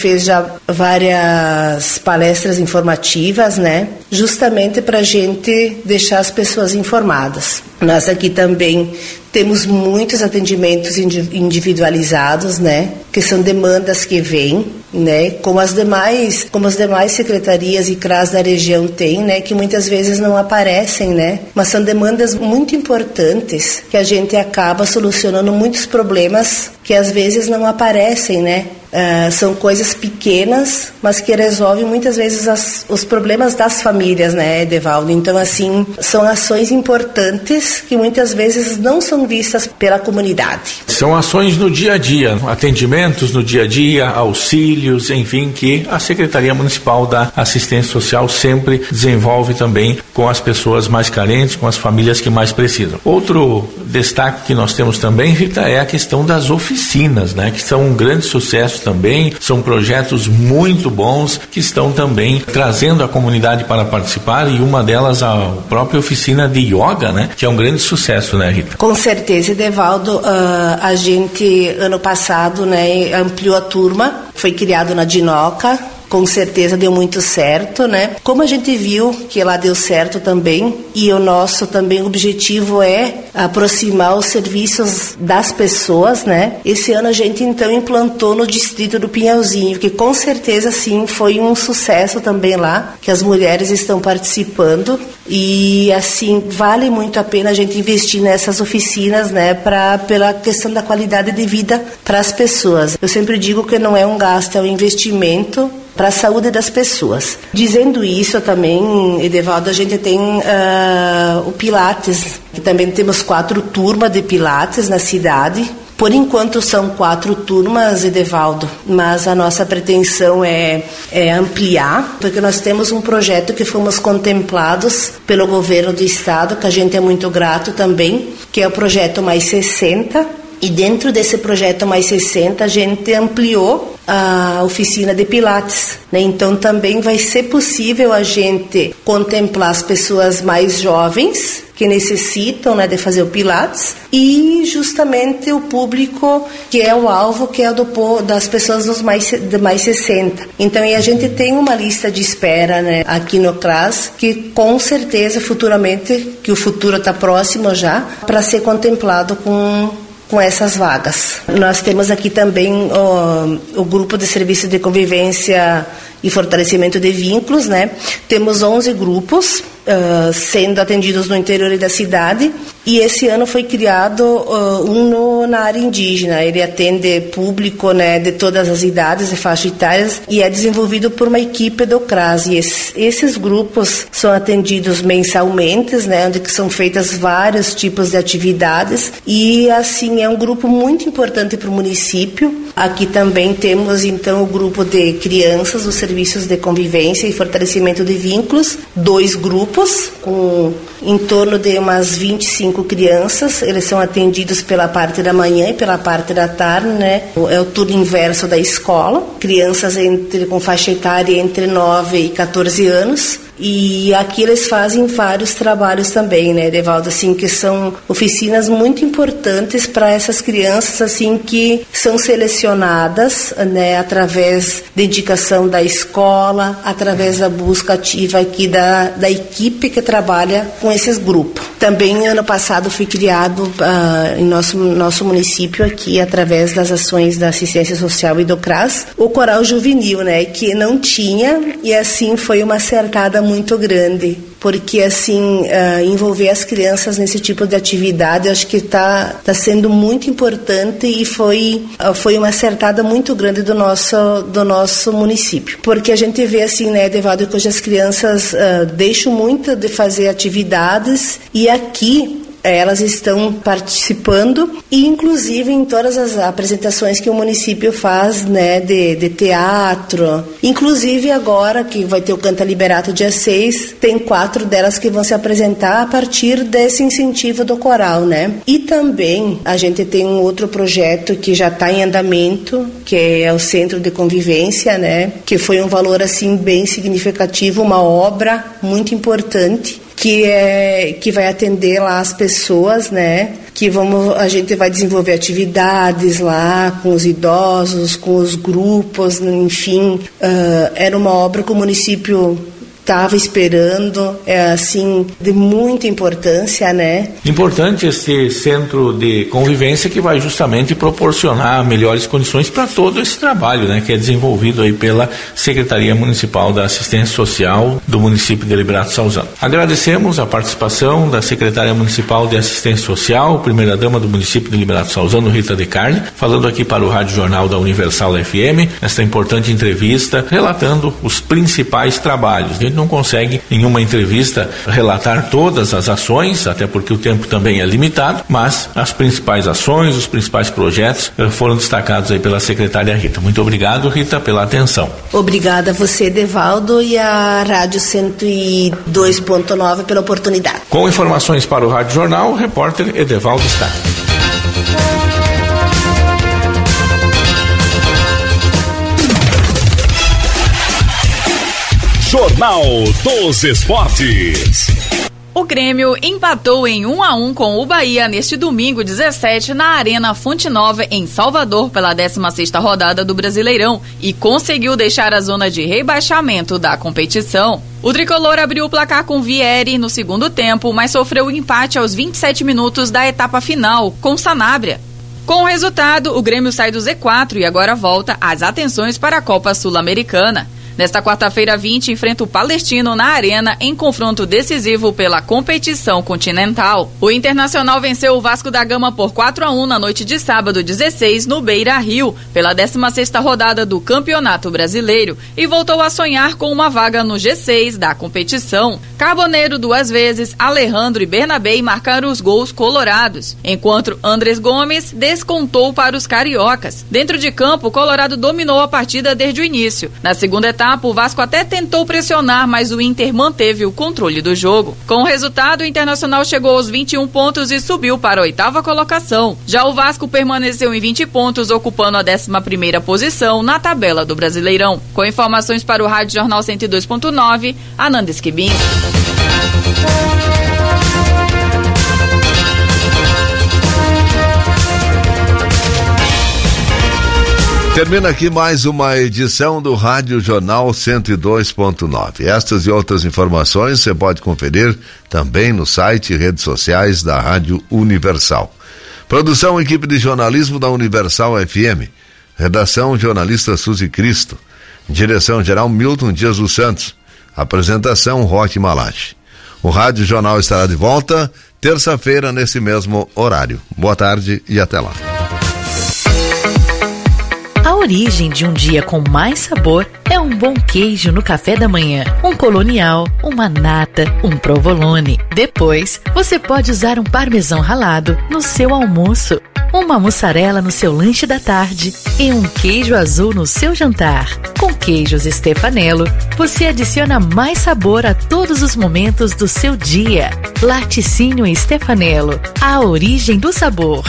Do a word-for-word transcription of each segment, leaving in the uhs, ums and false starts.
fez já várias palestras informativas, né? Justamente para a gente deixar as pessoas informadas. Nós aqui também temos muitos atendimentos individualizados, né? Que são demandas que vêm, né? Como as demais, como as demais secretarias e C R A S da região têm, né? Que muitas vezes não aparecem, né? Mas são demandas muito importantes que a gente acaba solucionando muitos problemas que às vezes não aparecem, né? Uh, são coisas pequenas, mas que resolvem muitas vezes as, os problemas das famílias, né, Edevaldo? Então, assim, são ações importantes que muitas vezes não são vistas pela comunidade. São ações no dia a dia, atendimentos no dia a dia, auxílios, enfim, que a Secretaria Municipal da Assistência Social sempre desenvolve também com as pessoas mais carentes, com as famílias que mais precisam. Outro destaque que nós temos também, Rita, é a questão das oficinas, né, que são um grande sucesso também, são projetos muito bons que estão também trazendo a comunidade para participar, e uma delas a própria oficina de yoga, né, que é um grande sucesso, né, Rita? Com certeza, Edevaldo, uh, a gente ano passado, né, ampliou a turma, foi criado na Dinoca. Com certeza deu muito certo, né? Como a gente viu que lá deu certo também, e o nosso também objetivo é aproximar os serviços das pessoas, né? Esse ano a gente então implantou no distrito do Pinhalzinho, que com certeza sim foi um sucesso também lá, que as mulheres estão participando, e assim vale muito a pena a gente investir nessas oficinas, né? Pra, pela questão da qualidade de vida para as pessoas. Eu sempre digo que não é um gasto, é um investimento para a saúde das pessoas. Dizendo isso também, Edevaldo, a gente tem uh, o Pilates, que também temos quatro turmas de Pilates na cidade. Por enquanto são quatro turmas, Edevaldo, mas a nossa pretensão é, é ampliar, porque nós temos um projeto que fomos contemplados pelo governo do estado, que a gente é muito grato também, que é o projeto Mais sessenta. E dentro desse projeto Mais sessenta, a gente ampliou a oficina de Pilates, né? Então também vai ser possível a gente contemplar as pessoas mais jovens que necessitam, né, de fazer o Pilates, e justamente o público que é o alvo, que é o do, das pessoas dos mais, de mais sessenta. Então, e a gente tem uma lista de espera, né, aqui no C R A S, que com certeza futuramente, que o futuro está próximo já, para ser contemplado com com essas vagas. Nós temos aqui também o, o grupo de serviço de convivência e fortalecimento de vínculos, né? Temos onze grupos uh, sendo atendidos no interior da cidade, e esse ano foi criado uh, um no, na área indígena. Ele atende público, né, de todas as idades e faixas etárias, e é desenvolvido por uma equipe do C R A S. E esse, esses grupos são atendidos mensalmente, né, onde que são feitas vários tipos de atividades, e assim é um grupo muito importante para o município. Aqui também temos então o grupo de crianças dos serviços de convivência e fortalecimento de vínculos, dois grupos com em torno de umas vinte e cinco crianças. Eles são atendidos pela parte da manhã e pela parte da tarde, né? É o turno inverso da escola. Crianças entre, com faixa etária entre nove e quatorze anos. E aqui eles fazem vários trabalhos também, né, Edevaldo, assim, que são oficinas muito importantes para essas crianças, assim, que são selecionadas, né, através da indicação da escola, através da busca ativa aqui da, da equipe que trabalha com esses grupos. Também, ano passado, foi criado uh, em nosso, nosso município aqui, através das ações da assistência social e do C R A S, o coral juvenil, né, que não tinha, e assim foi uma acertada muito grande, porque assim uh, envolver as crianças nesse tipo de atividade, eu acho que está tá sendo muito importante, e foi uh, foi uma acertada muito grande do nosso do nosso município, porque a gente vê assim, né, Edevaldo, que hoje as crianças uh, deixam muito de fazer atividades, e aqui elas estão participando, e inclusive em todas as apresentações que o município faz, né, de, de teatro. Inclusive agora que vai ter o Canta Liberato dia seis, tem quatro delas que vão se apresentar a partir desse incentivo do coral, né? E também a gente tem um outro projeto que já está em andamento, que é o Centro de Convivência, né? Que foi um valor assim bem significativo, uma obra muito importante, que é que vai atender lá as pessoas, né? Que vamos, a gente vai desenvolver atividades lá com os idosos, com os grupos, enfim. Uh, era uma obra que o município estava esperando, é assim, de muita importância, né? Importante esse centro de convivência que vai justamente proporcionar melhores condições para todo esse trabalho, né? Que é desenvolvido aí pela Secretaria Municipal da Assistência Social do município de Liberato Salzano. Agradecemos a participação da Secretária Municipal de Assistência Social, primeira-dama do município de Liberato Salzano, Rita De Carli, falando aqui para o Rádio Jornal da Universal F M, esta importante entrevista, relatando os principais trabalhos. A gente não consegue em uma entrevista relatar todas as ações, até porque o tempo também é limitado, mas as principais ações, os principais projetos foram destacados aí pela secretária Rita. Muito obrigado, Rita, pela atenção. Obrigada a você, Edevaldo, e a Rádio cento e dois ponto nove pela oportunidade. Com informações para o Rádio Jornal, o repórter Edevaldo está. Jornal dos Esportes. O Grêmio empatou em um a um com o Bahia neste domingo dezessete na Arena Fonte Nova, em Salvador, pela décima sexta rodada do Brasileirão e conseguiu deixar a zona de rebaixamento da competição. O tricolor abriu o placar com Vieri no segundo tempo, mas sofreu o empate aos vinte e sete minutos da etapa final, com Sanabria. Com o resultado, o Grêmio sai do Z quatro e agora volta às atenções para a Copa Sul-Americana. Nesta quarta-feira vinte, enfrenta o Palestino na Arena em confronto decisivo pela competição continental. O Internacional venceu o Vasco da Gama por quatro a um na noite de sábado dezesseis no Beira-Rio, pela décima sexta rodada do Campeonato Brasileiro, e voltou a sonhar com uma vaga no G seis da competição. Carboneiro duas vezes, Alejandro e Bernabé marcaram os gols colorados, enquanto Andrés Gomes descontou para os cariocas. Dentro de campo, o Colorado dominou a partida desde o início. Na segunda etapa, o Vasco até tentou pressionar, mas o Inter manteve o controle do jogo. Com o resultado, o Internacional chegou aos vinte e um pontos e subiu para a oitava colocação. Já o Vasco permaneceu em vinte pontos, ocupando a décima primeira posição na tabela do Brasileirão. Com informações para o Rádio Jornal cento e dois ponto nove, Ananda Esquibins. Termina aqui mais uma edição do Rádio Jornal cento e dois ponto nove. Estas e outras informações você pode conferir também no site e redes sociais da Rádio Universal. Produção, equipe de jornalismo da Universal F M. Redação, jornalista Suzy Cristo. Direção-geral, Milton Dias dos Santos. Apresentação, Roque Malache. O Rádio Jornal estará de volta terça-feira nesse mesmo horário. Boa tarde e até lá. A origem de um dia com mais sabor é um bom queijo no café da manhã, um colonial, uma nata, um provolone. Depois, você pode usar um parmesão ralado no seu almoço, uma mussarela no seu lanche da tarde e um queijo azul no seu jantar. Com queijos Stefanello, você adiciona mais sabor a todos os momentos do seu dia. Laticínio Stefanello, a origem do sabor.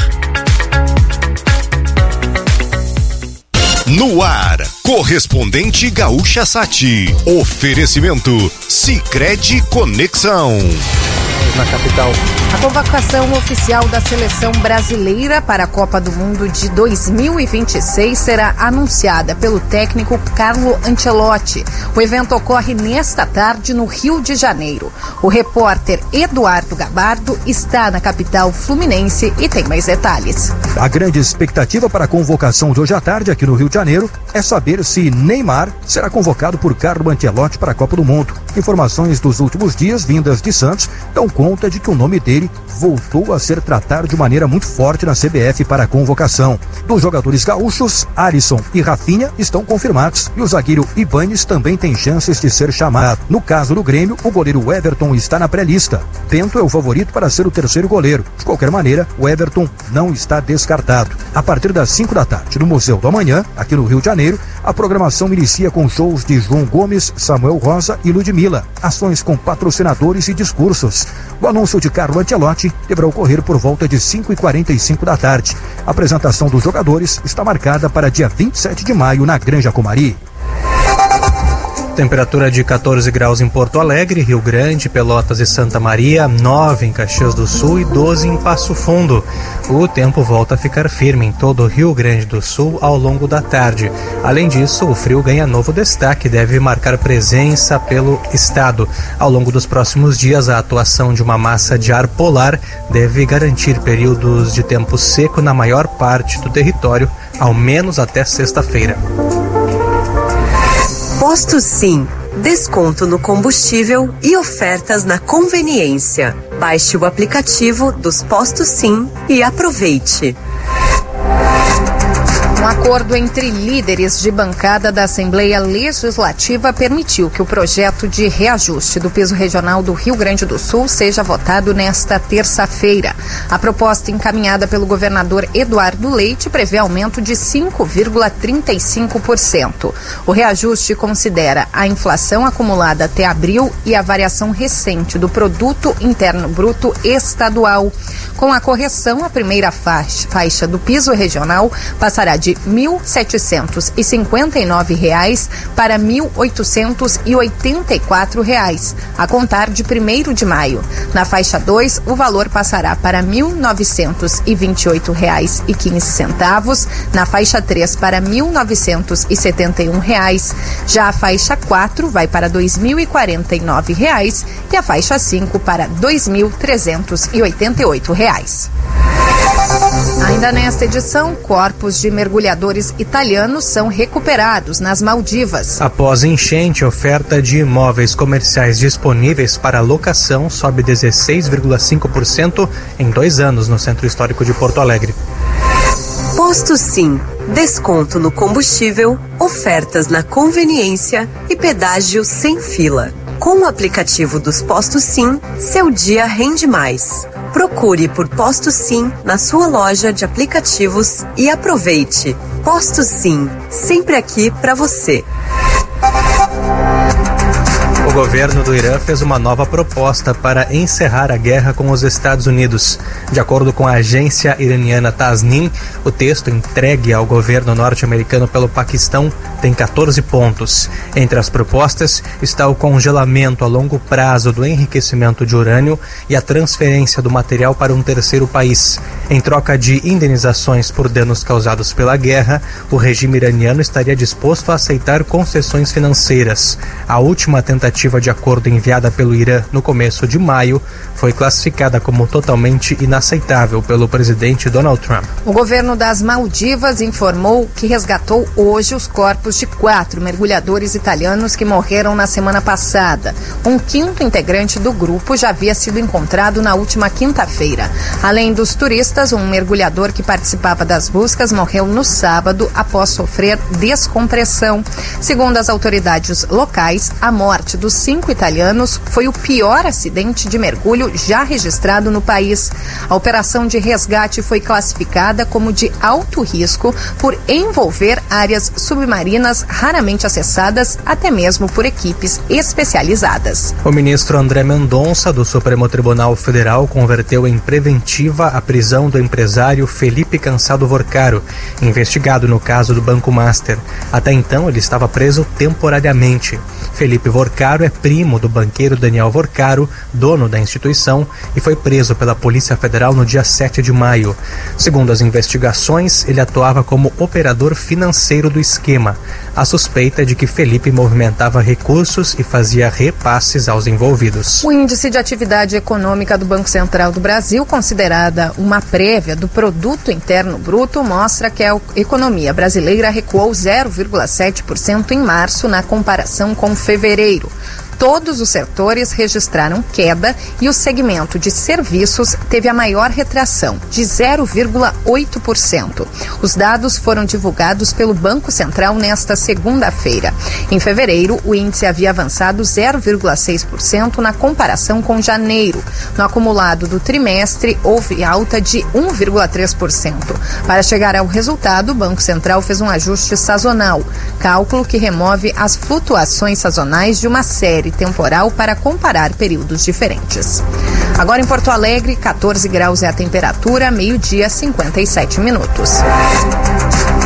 No ar, correspondente Gaúcha Sati. Oferecimento Sicredi Conexão. Na capital. A convocação oficial da seleção brasileira para a Copa do Mundo de dois mil e vinte e seis será anunciada pelo técnico Carlo Ancelotti. O evento ocorre nesta tarde no Rio de Janeiro. O repórter Eduardo Gabardo está na capital fluminense e tem mais detalhes. A grande expectativa para a convocação de hoje à tarde aqui no Rio de Janeiro é saber se Neymar será convocado por Carlo Ancelotti para a Copa do Mundo. Informações dos últimos dias vindas de Santos dão conta de que o nome dele voltou a ser tratado de maneira muito forte na C B F para a convocação. Dos jogadores gaúchos, Alisson e Rafinha estão confirmados e o zagueiro Ibanes também tem chances de ser chamado. No caso do Grêmio, o goleiro Everton está na pré-lista. Bento é o favorito para ser o terceiro goleiro. De qualquer maneira, o Everton não está descartado. A partir das cinco da tarde, no Museu do Amanhã, aqui no Rio de Janeiro, a programação inicia com shows de João Gomes, Samuel Rosa e Ludmilla, ações com patrocinadores e discursos. O anúncio de Carlo Ancelotti deverá ocorrer por volta de cinco e quarenta e cinco da tarde. A apresentação dos jogadores está marcada para dia vinte e sete de maio na Granja Comari. Temperatura de catorze graus em Porto Alegre, Rio Grande, Pelotas e Santa Maria, nove em Caxias do Sul e doze em Passo Fundo. O tempo volta a ficar firme em todo o Rio Grande do Sul ao longo da tarde. Além disso, o frio ganha novo destaque e deve marcar presença pelo estado. Ao longo dos próximos dias, a atuação de uma massa de ar polar deve garantir períodos de tempo seco na maior parte do território, ao menos até sexta-feira. Posto Sim, desconto no combustível e ofertas na conveniência. Baixe o aplicativo dos Postos Sim e aproveite. Um acordo entre líderes de bancada da Assembleia Legislativa permitiu que o projeto de reajuste do piso regional do Rio Grande do Sul seja votado nesta terça-feira. A proposta encaminhada pelo governador Eduardo Leite prevê aumento de cinco vírgula trinta e cinco por cento. O reajuste considera a inflação acumulada até abril e a variação recente do Produto Interno Bruto Estadual. Com a correção, a primeira faixa, faixa do piso regional passará de mil setecentos e cinquenta e nove reais para mil oitocentos e oitenta e quatro reais, a contar de primeiro de maio. Na faixa dois, o valor passará para mil novecentos e vinte e oito reais e quinze centavos, na faixa três para mil novecentos e setenta e um reais. Já a faixa quatro vai para dois mil e quarenta e nove reais e a faixa cinco para dois mil trezentos e oitenta e oito reais. Ainda nesta edição, corpos de mergulhadores italianos são recuperados nas Maldivas. Após enchente, a oferta de imóveis comerciais disponíveis para locação sobe dezesseis vírgula cinco por cento em dois anos no Centro Histórico de Porto Alegre. Posto Sim, desconto no combustível, ofertas na conveniência e pedágio sem fila. Com o aplicativo dos Postos Sim, seu dia rende mais. Procure por Posto Sim na sua loja de aplicativos e aproveite. Posto Sim, sempre aqui para você. O governo do Irã fez uma nova proposta para encerrar a guerra com os Estados Unidos. De acordo com a agência iraniana Tasnim, o texto entregue ao governo norte-americano pelo Paquistão tem quatorze pontos. Entre as propostas está o congelamento a longo prazo do enriquecimento de urânio e a transferência do material para um terceiro país. Em troca de indenizações por danos causados pela guerra, o regime iraniano estaria disposto a aceitar concessões financeiras. A última tentativa de acordo enviada pelo Irã no começo de maio foi classificada como totalmente inaceitável pelo presidente Donald Trump. O governo das Maldivas informou que resgatou hoje os corpos de quatro mergulhadores italianos que morreram na semana passada. Um quinto integrante do grupo já havia sido encontrado na última quinta-feira. Além dos turistas, um mergulhador que participava das buscas morreu no sábado após sofrer descompressão. Segundo as autoridades locais, a morte dos cinco italianos foi o pior acidente de mergulho já registrado no país. A operação de resgate foi classificada como de alto risco por envolver áreas submarinas raramente acessadas, até mesmo por equipes especializadas. O ministro André Mendonça, do Supremo Tribunal Federal, converteu em preventiva a prisão do empresário Felipe Cansado Vorcaro, investigado no caso do Banco Master. Até então, ele estava preso temporariamente. Felipe Vorcaro é primo do banqueiro Daniel Vorcaro, dono da instituição, e foi preso pela Polícia Federal no dia sete de maio. Segundo as investigações, ele atuava como operador financeiro do esquema. A suspeita é de que Felipe movimentava recursos e fazia repasses aos envolvidos. O índice de atividade econômica do Banco Central do Brasil, considerada uma prévia do Produto Interno Bruto, mostra que a economia brasileira recuou zero vírgula sete por cento em março na comparação com fevereiro. Todos os setores registraram queda e o segmento de serviços teve a maior retração, de zero vírgula oito por cento. Os dados foram divulgados pelo Banco Central nesta segunda-feira. Em fevereiro, o índice havia avançado zero vírgula seis por cento na comparação com janeiro. No acumulado do trimestre, houve alta de um vírgula três por cento. Para chegar ao resultado, o Banco Central fez um ajuste sazonal, cálculo que remove as flutuações sazonais de uma série temporal para comparar períodos diferentes. Agora em Porto Alegre, catorze graus é a temperatura, meio-dia, cinquenta e sete minutos.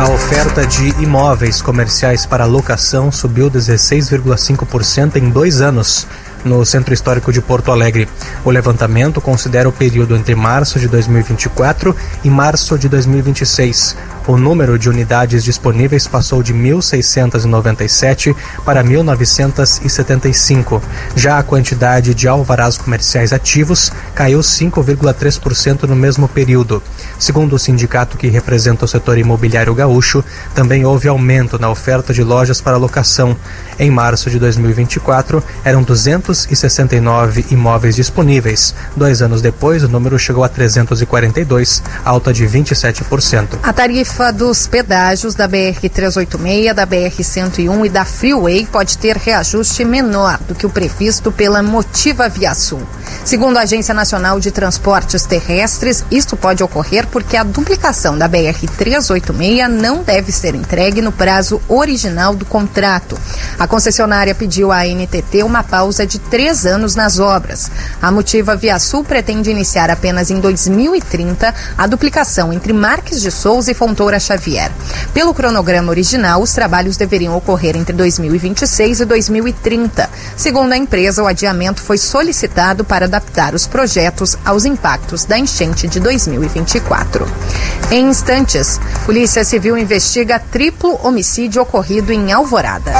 A oferta de imóveis comerciais para locação subiu dezesseis vírgula cinco por cento em dois anos no Centro Histórico de Porto Alegre. O levantamento considera o período entre março de dois mil e vinte e quatro e março de dois mil e vinte e seis. O número de unidades disponíveis passou de mil seiscentos e noventa e sete para mil novecentos e setenta e cinco. Já a quantidade de alvarás comerciais ativos caiu cinco vírgula três por cento no mesmo período. Segundo o sindicato que representa o setor imobiliário gaúcho, também houve aumento na oferta de lojas para locação. Em março de dois mil e vinte e quatro, eram duzentos e sessenta e nove imóveis disponíveis. Dois anos depois, o número chegou a trezentos e quarenta e dois, alta de vinte e sete por cento. A tarifa dos pedágios da B R trezentos e oitenta e seis, da B R cento e um e da Freeway pode ter reajuste menor do que o previsto pela Motiva Via Sul. Segundo a Agência Nacional de Transportes Terrestres, isto pode ocorrer porque a duplicação da B R trezentos e oitenta e seis não deve ser entregue no prazo original do contrato. A concessionária pediu à A N T T uma pausa de três anos nas obras. A Motiva Via Sul pretende iniciar apenas em dois mil e trinta a duplicação entre Marques de Souza e Fontoura Xavier. Pelo cronograma original, os trabalhos deveriam ocorrer entre dois mil e vinte e seis e dois mil e trinta. Segundo a empresa, o adiamento foi solicitado para adaptar os projetos aos impactos da enchente de dois mil e vinte e quatro. Em instantes, Polícia Civil investiga triplo homicídio ocorrido em Alvorada.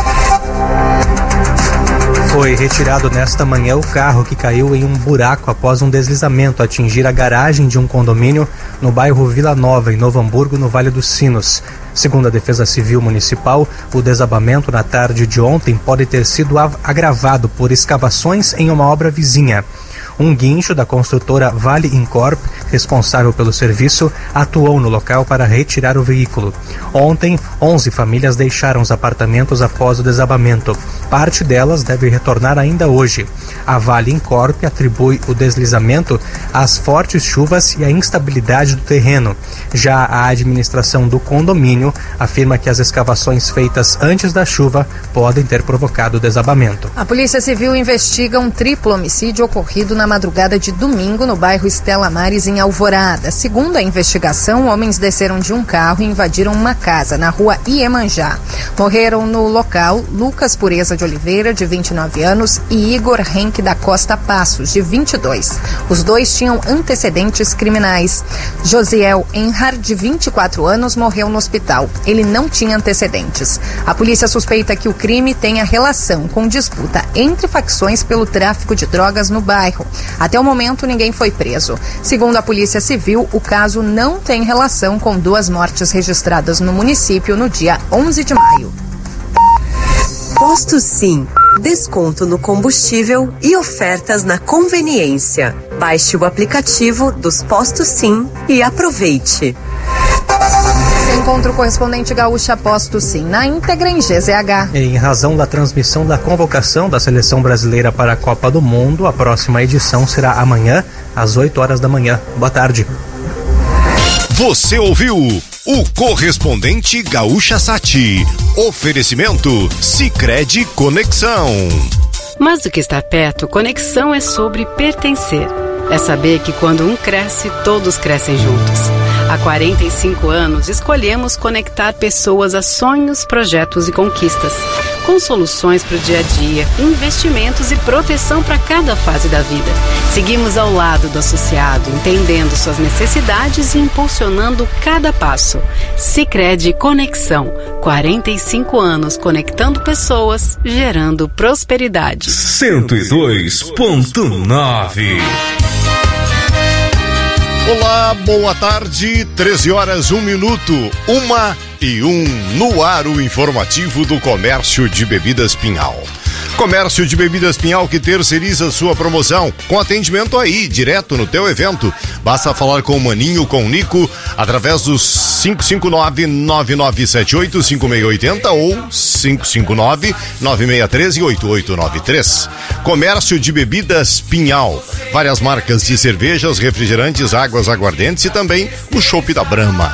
Foi retirado nesta manhã o carro que caiu em um buraco após um deslizamento atingir a garagem de um condomínio no bairro Vila Nova, em Novo Hamburgo, no Vale dos Sinos. Segundo a Defesa Civil Municipal, o desabamento na tarde de ontem pode ter sido agravado por escavações em uma obra vizinha. Um guincho da construtora Vale Incorp, responsável pelo serviço, atuou no local para retirar o veículo. Ontem, onze famílias deixaram os apartamentos após o desabamento. Parte delas deve retornar ainda hoje. A Vale Incorp atribui o deslizamento às fortes chuvas e à instabilidade do terreno. Já a administração do condomínio afirma que as escavações feitas antes da chuva podem ter provocado o desabamento. A Polícia Civil investiga um triplo homicídio ocorrido na madrugada de domingo no bairro Estela Maris, em Alvorada. Segundo a investigação, homens desceram de um carro e invadiram uma casa na rua Iemanjá. Morreram no local Lucas Pureza de Oliveira, de vinte e nove anos, e Igor Henk da Costa Passos, de vinte e dois. Os dois tinham antecedentes criminais. Josiel Enhar, de vinte e quatro anos, morreu no hospital. Ele não tinha antecedentes. A polícia suspeita que o crime tenha relação com disputa entre facções pelo tráfico de drogas no bairro. Até o momento, ninguém foi preso. Segundo a Polícia Civil, o caso não tem relação com duas mortes registradas no município no dia onze de maio. Posto Sim. Desconto no combustível e ofertas na conveniência. Baixe o aplicativo dos Postos Sim e aproveite. Você encontra o correspondente Gaúcha Posto Sim na íntegra em G Z H. Em razão da transmissão da convocação da Seleção Brasileira para a Copa do Mundo, a próxima edição será amanhã, às oito horas da manhã. Boa tarde. Você ouviu o correspondente Gaúcha Sati. Oferecimento Sicredi Conexão. Mais do que estar perto, conexão é sobre pertencer. É saber que quando um cresce, todos crescem juntos. Há quarenta e cinco anos, escolhemos conectar pessoas a sonhos, projetos e conquistas. Com soluções para o dia a dia, investimentos e proteção para cada fase da vida. Seguimos ao lado do associado, entendendo suas necessidades e impulsionando cada passo. Sicredi Conexão. quarenta e cinco anos conectando pessoas, gerando prosperidade. cento e dois ponto nove. Olá, boa tarde, treze horas, um minuto, uma e um, no ar o informativo do Comércio de Bebidas Pinhal. Comércio de Bebidas Pinhal que terceiriza sua promoção, com atendimento aí, direto no teu evento. Basta falar com o Maninho, com o Nico, através dos cinco cinco nove, nove nove sete oito, cinco seis oito zero ou cinco cinco nove, nove seis um três, oito oito nove três. Comércio de Bebidas Pinhal. Várias marcas de cervejas, refrigerantes, águas aguardentes e também o chopp da Brahma.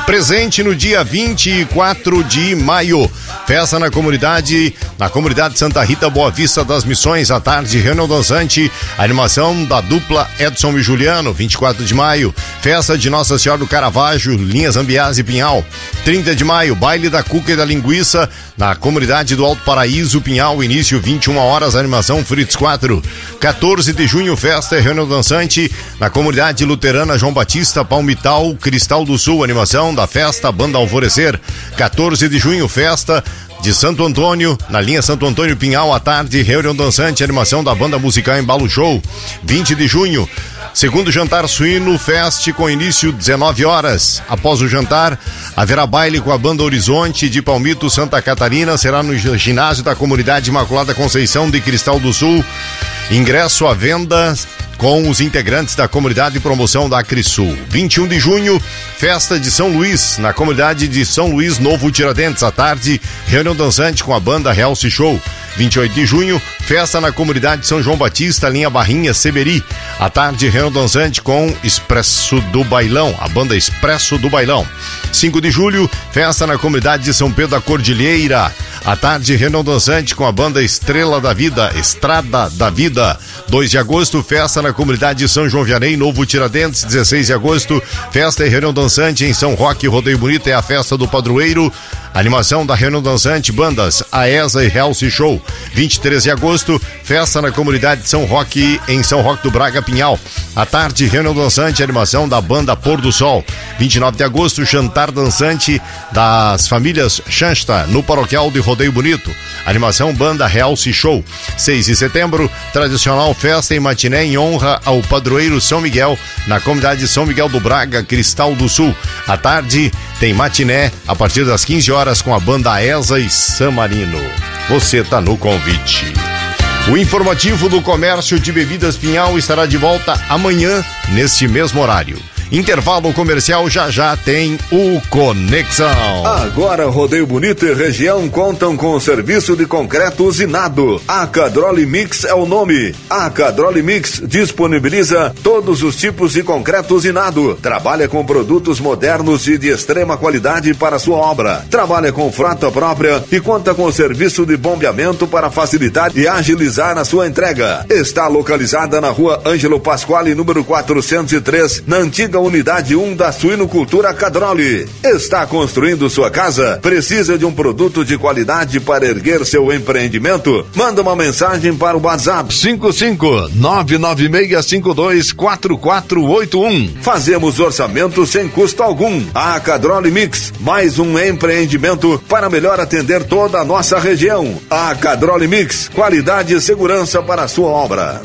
Presente no dia vinte e quatro de maio. Festa na comunidade, na comunidade Santa Rita, Boa Vista das Missões, à tarde, reunião dançante, animação da dupla Edson e Juliano, vinte e quatro de maio. Festa de Nossa Senhora do Caravaggio, Linhas Ambiás e Pinhal. trinta de maio, baile da cuca e da linguiça, na comunidade do Alto Paraíso, Pinhal, início vinte e uma horas, animação Fritz quatro. quatorze de junho, festa e reunião dançante, na comunidade luterana João Batista, Palmital, Cristal do Sul, animação da festa Banda Alvorecer. quatorze de junho, festa de Santo Antônio, na linha Santo Antônio Pinhal, à tarde, reunião dançante, animação da banda musical Embalo Show. vinte de junho, segundo jantar suíno fest com início dezenove horas. Após o jantar, haverá baile com a banda Horizonte de Palmito, Santa Catarina, será no ginásio da comunidade Imaculada Conceição de Cristal do Sul. Ingresso à venda com os integrantes da comunidade de promoção da Acrisul. vinte e um de junho, festa de São Luís, na comunidade de São Luís Novo Tiradentes, à tarde, reunião dançante com a banda Realce Show. vinte e oito de junho, festa na comunidade de São João Batista, linha Barrinha, Seberi. À tarde, reunião dançante com Expresso do Bailão, a banda Expresso do Bailão. cinco de julho, festa na comunidade de São Pedro da Cordilheira. À tarde, reunião dançante com a banda Estrela da Vida, Estrada da Vida. dois de agosto, festa na comunidade de São João Vianney, Novo Tiradentes. dezesseis de agosto, festa e reunião dançante em São Roque, Rodeio Bonito, é a festa do padroeiro. Animação da reunião dançante, bandas Aesa e Realce Show. vinte e três de agosto, festa na comunidade de São Roque, em São Roque do Braga, Pinhal. À tarde, reunião dançante, animação da banda Pôr do Sol. vinte e nove de agosto, jantar dançante das famílias Chansta, no paroquial de Rodeio Bonito. Animação banda Realce Show. seis de setembro, tradicional festa e matiné em honra ao padroeiro São Miguel, na comunidade de São Miguel do Braga, Cristal do Sul. À tarde, tem matiné a partir das quinze horas com a banda Aesa e San Marino. Você tá no convite. O informativo do Comércio de Bebidas Pinhal estará de volta amanhã, neste mesmo horário. Intervalo comercial, já já tem o Conexão. Agora Rodeio Bonito e região contam com o serviço de concreto usinado. A Cadroli Mix é o nome. A Cadroli Mix disponibiliza todos os tipos de concreto usinado. Trabalha com produtos modernos e de extrema qualidade para sua obra. Trabalha com frota própria e conta com o serviço de bombeamento para facilitar e agilizar a sua entrega. Está localizada na rua Ângelo Pasquale, número quatrocentos e três, na antiga Unidade um da Suinocultura Cadroli. Está construindo sua casa? Precisa de um produto de qualidade para erguer seu empreendimento? Manda uma mensagem para o WhatsApp cinco cinco nove nove seis cinco dois quatro quatro oito um. Fazemos orçamento sem custo algum. A Cadroli Mix, mais um empreendimento para melhor atender toda a nossa região. A Cadroli Mix, qualidade e segurança para a sua obra.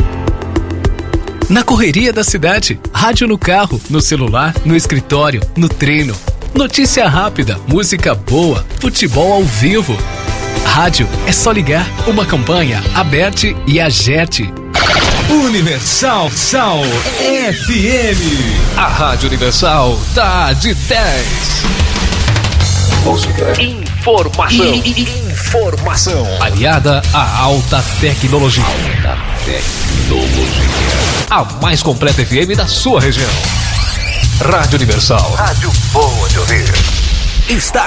Na correria da cidade, rádio no carro, no celular, no escritório, no treino. Notícia rápida, música boa, futebol ao vivo. Rádio é só ligar, uma campanha, aberte e agerte. Universal Sal F M. A Rádio Universal tá de dez. Música. Informação. Informação. Aliada à alta tecnologia. Alta tecnologia. A mais completa F M da sua região. Rádio Universal. Rádio boa de ouvir. Está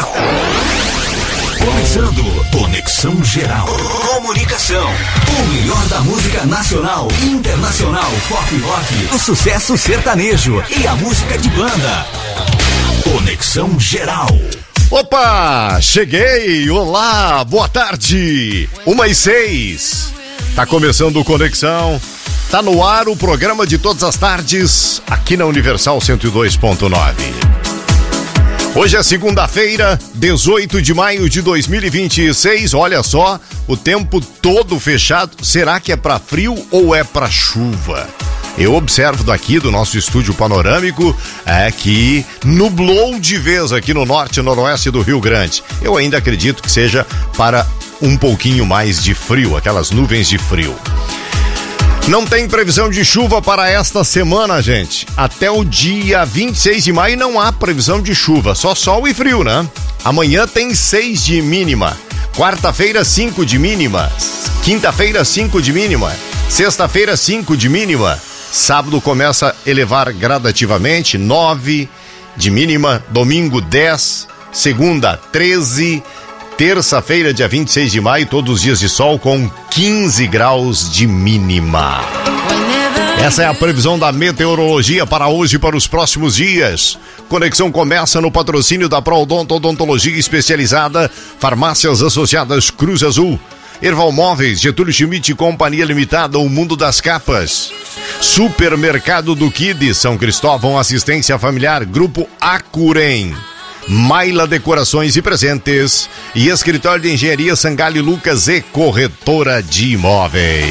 começando Conexão Geral. Comunicação. O melhor da música nacional, internacional, pop rock, o sucesso sertanejo e a música de banda. Conexão Geral. Opa, cheguei! Olá, boa tarde! Uma e seis. Tá começando o Conexão. Tá no ar o programa de todas as tardes, aqui na Universal cento e dois ponto nove. Hoje é segunda-feira, dezoito de maio de dois mil e vinte e seis. Olha só, o tempo todo fechado. Será que é pra frio ou é pra chuva? Eu observo daqui do nosso estúdio panorâmico é que nublou de vez aqui no norte e noroeste do Rio Grande. Eu ainda acredito que seja para um pouquinho mais de frio, aquelas nuvens de frio. Não tem previsão de chuva para esta semana, gente. Até o dia vinte e seis de maio não há previsão de chuva, só sol e frio, né? Amanhã tem seis de mínima. Quarta-feira, cinco de mínima. Quinta-feira, cinco de mínima. Sexta-feira, cinco de mínima. Sábado começa a elevar gradativamente, nove, de mínima, domingo dez, segunda treze, terça-feira, dia vinte e seis de maio, todos os dias de sol com quinze graus de mínima. Essa é a previsão da meteorologia para hoje e para os próximos dias. Conexão começa no patrocínio da Prodonto Odontologia Especializada, Farmácias Associadas Cruz Azul, Erval Móveis, Getúlio Schmidt e Companhia Limitada, o mundo das capas. Supermercado do Kid, São Cristóvão, Assistência Familiar, Grupo Acurem. Maila Decorações e Presentes e Escritório de Engenharia Sangalli Lucas e Corretora de Imóveis.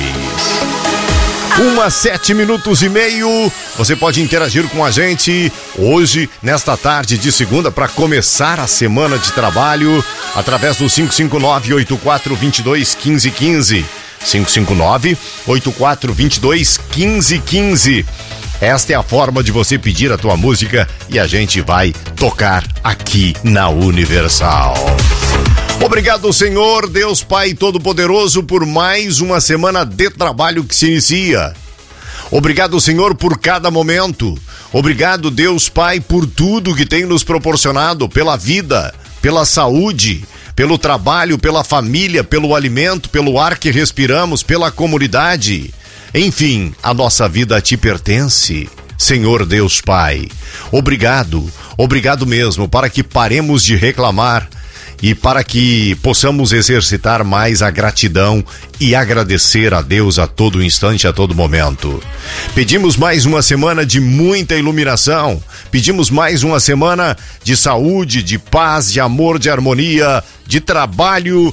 Uma, sete minutos e meio. Você pode interagir com a gente hoje, nesta tarde de segunda, para começar a semana de trabalho, através do cinco cinco nove, oito quatro dois dois, um cinco um cinco. cinco cinco nove, oito quatro dois dois, um cinco um cinco. Esta é a forma de você pedir a tua música e a gente vai tocar aqui na Universal. Obrigado, Senhor, Deus Pai Todo-Poderoso, por mais uma semana de trabalho que se inicia. Obrigado, Senhor, por cada momento. Obrigado, Deus Pai, por tudo que tem nos proporcionado, pela vida, pela saúde, pelo trabalho, pela família, pelo alimento, pelo ar que respiramos, pela comunidade. Enfim, a nossa vida te pertence, Senhor Deus Pai. Obrigado, obrigado mesmo, para que paremos de reclamar e para que possamos exercitar mais a gratidão e agradecer a Deus a todo instante, a todo momento. Pedimos mais uma semana de muita iluminação, pedimos mais uma semana de saúde, de paz, de amor, de harmonia, de trabalho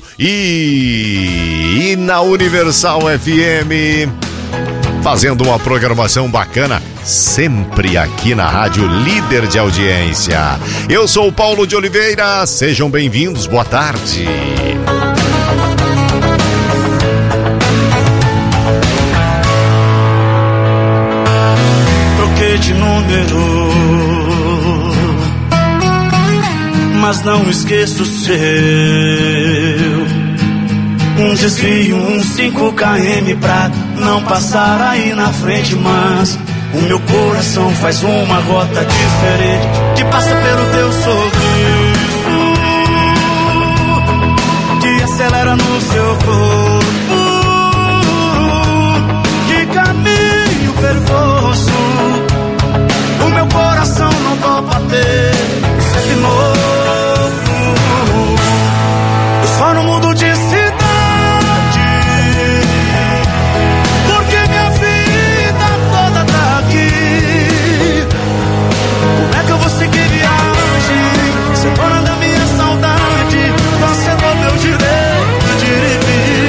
e, e na Universal F M, fazendo uma programação bacana, sempre aqui na rádio líder de audiência. Eu sou o Paulo de Oliveira, sejam bem-vindos, boa tarde. Troquei de número, mas não esqueço o seu. Um desvio, um cinco quilômetros pra não passar aí na frente, mas o meu coração faz uma rota diferente que passa pelo teu sorriso, que acelera no seu corpo. Que caminho percorço, o meu coração não topa ter sempre novo. Eu só não mudo de cidade, semana da minha saudade, cancelou meu direito de ir e vir.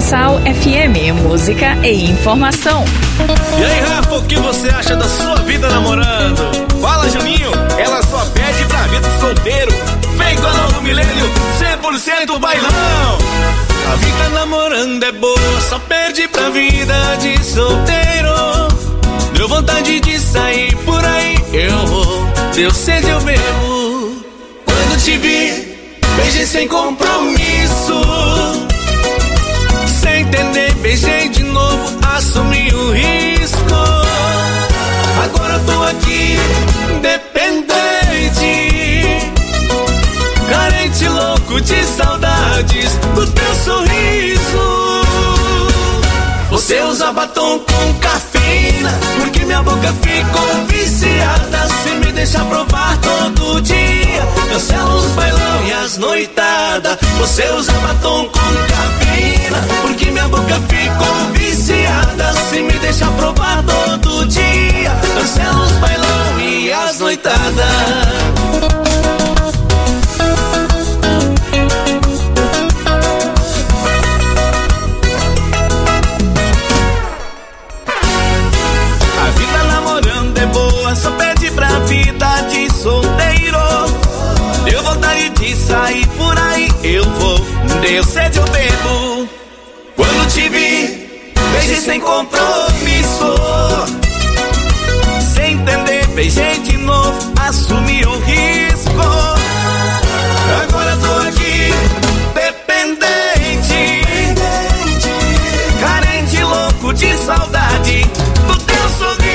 Universal F M, música e informação. E aí, Rafa, o que você acha da sua vida namorando? Fala, Juninho, ela só pede pra vida de solteiro. Vem com a novo milênio, cem por cento bailão. A vida namorando é boa, só perde pra vida de solteiro. Deu vontade de sair por aí, eu vou. Deu sede, eu bebo. Quando te vi, beijei sem compromisso. Sem entender, beijei de novo, assumi o risco. Agora eu tô aqui, dependente, carente, louco de saudades do teu sorriso. Você usa batom com cafeína, porque minha boca ficou viciada. Se me deixa provar todo dia, cancela os bailão e as noitadas. Você usa batom com cafeína, porque minha boca ficou viciada. Se me deixa provar todo dia, cancela os bailão e as noitadas. Só pede pra vida de solteiro. Deu vontade de sair por aí, eu vou. Deu sede, eu bebo. Quando te vi, beijei sem compromisso. Sem entender, beijei de novo, assumi o risco. Agora eu tô aqui, dependente, carente, louco de saudade do teu sorriso.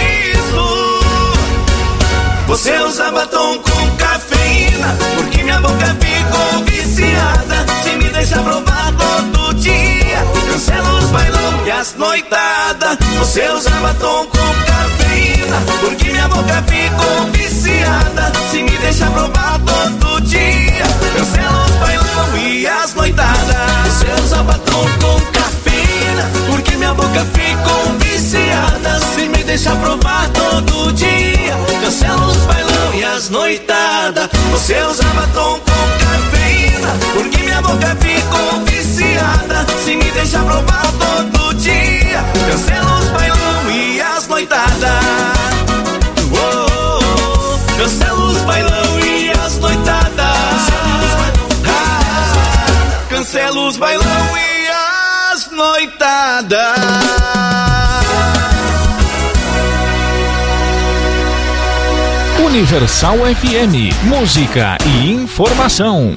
Você usa batom com cafeína, porque minha boca ficou viciada. Se me deixa provar todo dia, cancela os bailão e as noitadas. Você usa batom com cafeína, porque minha boca ficou viciada. Se me deixa provar todo dia, cancela os bailão e as noitadas. Você usa batom com cafeína, porque minha boca ficou viciada. Se me deixa provar todo dia, cancela os bailão e as noitadas. Você usa batom com cafeína, porque minha boca ficou viciada. Se me deixa provar todo dia, cancela os bailão e as noitadas. Oh, oh, oh. Cancela os bailão e as noitadas. Ah, cancela os bailão e as noitadas. Universal F M, música e informação.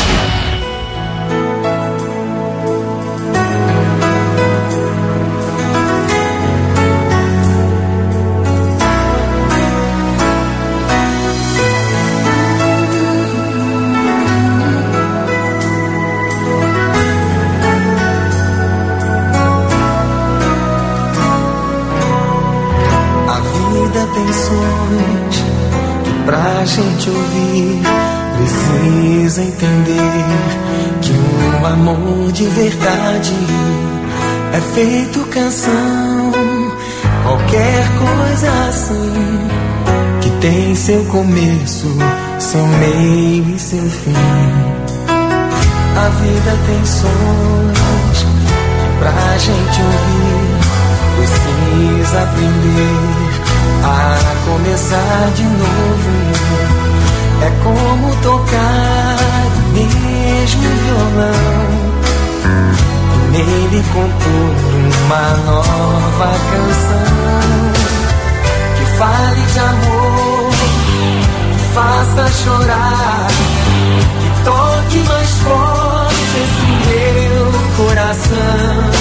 A vida tem sonhos pra gente ouvir, precisa entender que um amor de verdade é feito canção. Qualquer coisa assim, que tem seu começo, seu meio e seu fim. A vida tem sons que pra gente ouvir precisa aprender a começar de novo. É como tocar o mesmo violão e nele compor uma nova canção que fale de amor, que faça chorar, que toque mais forte esse meu coração.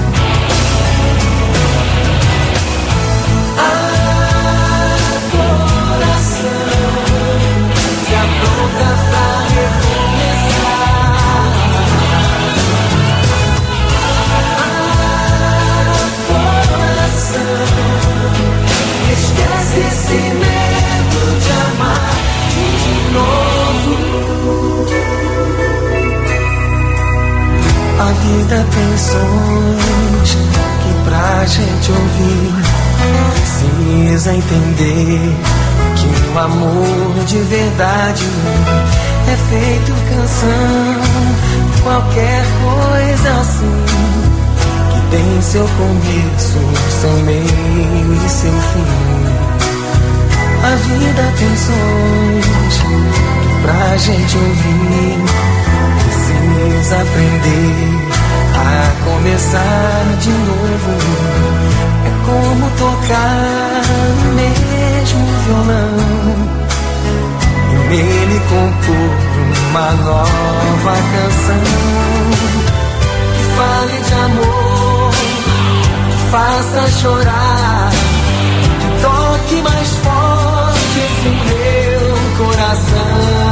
Esse medo de amar de novo. A vida tem sons que pra gente ouvir precisa entender que um amor de verdade é feito canção. Qualquer coisa assim, que tem seu começo, seu meio e seu fim. A vida tem sons que pra gente ouvir precisa aprender a começar de novo. É como tocar no mesmo violão e nele compor uma nova canção que fale de amor, que faça chorar, que toque mais forte esse meu coração.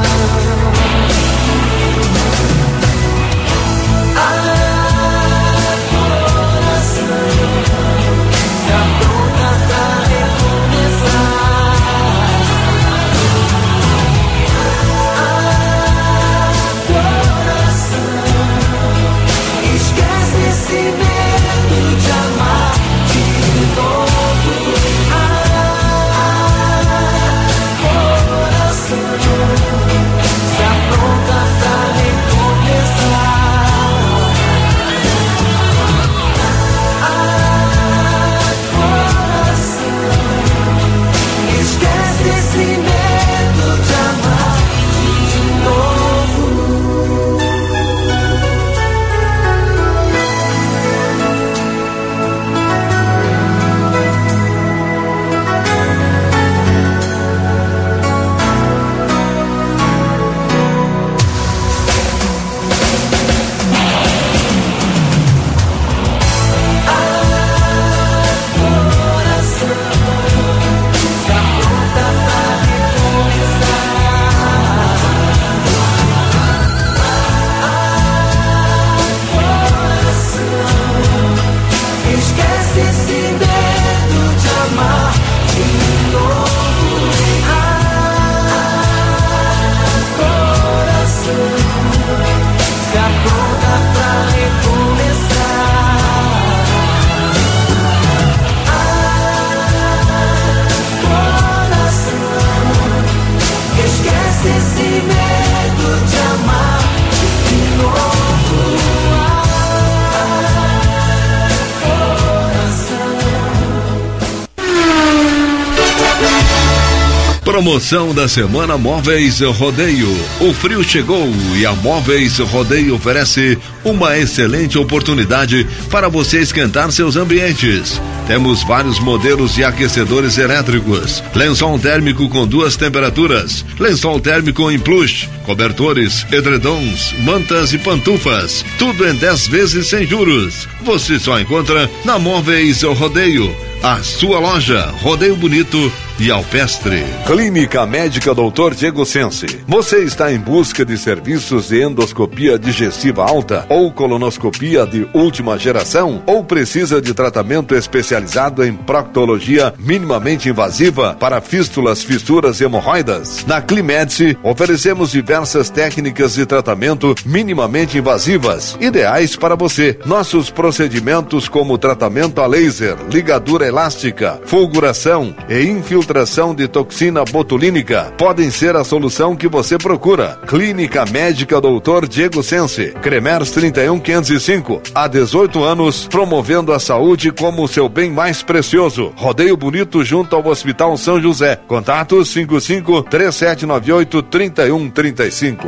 Promoção da semana Móveis Rodeio. O frio chegou e a Móveis Rodeio oferece uma excelente oportunidade para você esquentar seus ambientes. Temos vários modelos de aquecedores elétricos, lençol térmico com duas temperaturas, lençol térmico em plush, cobertores, edredons, mantas e pantufas, tudo em dez vezes sem juros. Você só encontra na Móveis Rodeio, a sua loja Rodeio Bonito e Alpestre. Clínica Médica doutor Diego Sense. Você está em busca de serviços de endoscopia digestiva alta ou colonoscopia de última geração? Ou precisa de tratamento especializado em proctologia minimamente invasiva para fístulas, fissuras e hemorroidas? Na Climedice oferecemos diversas técnicas de tratamento minimamente invasivas, ideais para você. Nossos procedimentos como tratamento a laser, ligadura elástica, fulguração e infiltração de toxina botulínica podem ser a solução que você procura. Clínica Médica doutor Diego Sense, Cremers trinta e um quinhentos e cinco, há dezoito anos, promovendo a saúde como o seu bem mais precioso. Rodeio Bonito junto ao Hospital São José. Contatos cinco cinco, três sete nove oito, três um três cinco.